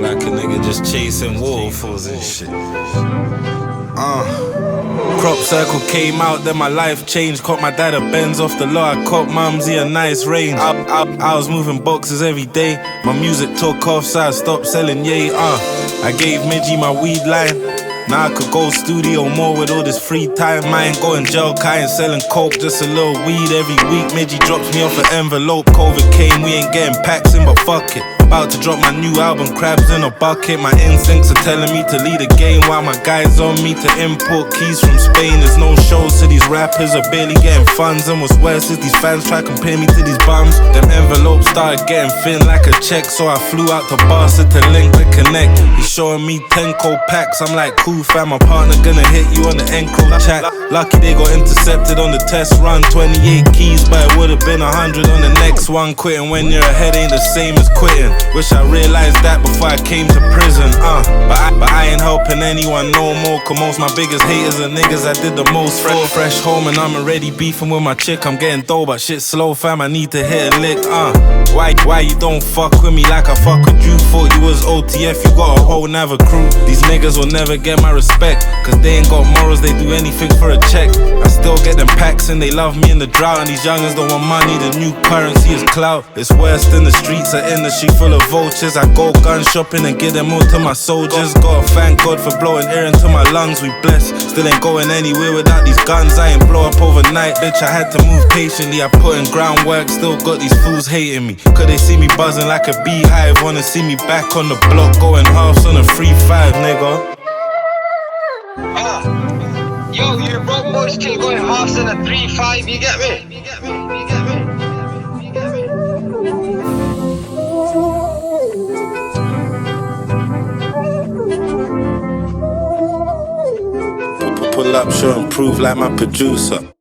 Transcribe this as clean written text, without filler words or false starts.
like a nigga just chasing waterfalls and shit. Crop circle came out, then my life changed. Caught my dad a Benz off the lot. I caught mumsy a nice range. I was moving boxes every day. My music took off, so I stopped selling yay. I gave Midgie my weed line. Now I could go studio more with all this free time. I ain't going gel, I ain't selling coke, just a little weed every week. Midgie drops me off an envelope. COVID came, we ain't getting packs in, but fuck it. About to drop my new album, crabs in a bucket. My instincts are telling me to lead a game, while my guys on me to import keys from Spain. There's no shows, so these rappers are barely getting funds. And what's worse is these fans try to compare me to these bums. Them envelopes started getting thin like a check, so I flew out to Barca to link the connect. He's showing me 10 cold packs, I'm like, cool fam, my partner gonna hit you on the Encro chat. Lucky they got intercepted on the test run. 28 keys, but it would've been 100 on the next one. Quitting when you're ahead ain't the same as quitting. Wish I realized that before I came to prison, But I ain't helping anyone no more, cause most my biggest haters are niggas I did the most for. Fresh home and I'm already beefing with my chick. I'm getting dough, but shit slow fam, I need to hit a lick, Why you don't fuck with me like I fuck with you? Thought you was OTF, you got a whole nother crew. These niggas will never get my respect, cause they ain't got morals, they do anything for a check. I still get them packs and they love me in the drought. And these youngins don't want money, the new currency is clout. It's worse than the streets, an industry full of vultures. I go gun shopping and give them all to my soldiers. Gotta thank God for blowing air into my lungs, we blessed. Still ain't going anywhere without these guns. I ain't blow up overnight, bitch, I had to move patiently. I put in groundwork, still got these fools hating me. Cause they see me buzzing like a beehive, wanna see me back on the block, going halves on a 3-5, nigga. Yo, your broke boys still going halves on a 3-5, you get me? Pull up, show and prove like my producer.